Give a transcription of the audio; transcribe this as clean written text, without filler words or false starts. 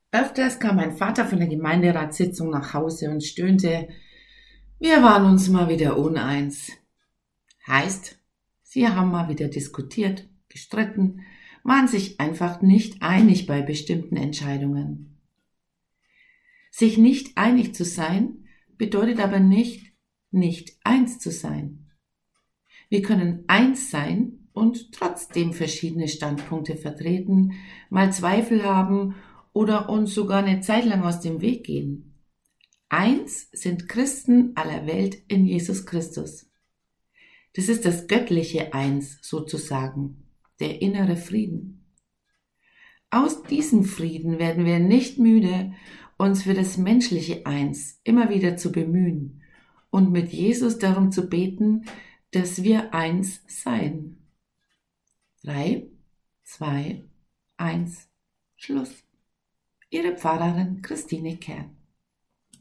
Öfters kam mein Vater von der Gemeinderatssitzung nach Hause und stöhnte, wir waren uns mal wieder uneins. Heißt, sie haben mal wieder diskutiert, gestritten, waren sich einfach nicht einig bei bestimmten Entscheidungen. Sich nicht einig zu sein, bedeutet aber nicht eins zu sein. Wir können eins sein und trotzdem verschiedene Standpunkte vertreten, mal Zweifel haben oder uns sogar eine Zeit lang aus dem Weg gehen. Eins sind Christen aller Welt in Jesus Christus. Das ist das göttliche Eins sozusagen, der innere Frieden. Aus diesem Frieden werden wir nicht müde, uns für das menschliche Eins immer wieder zu bemühen und mit Jesus darum zu beten, dass wir eins seien. 3, 2, 1, Schluss. Ihre Pfarrerin Christine Kern.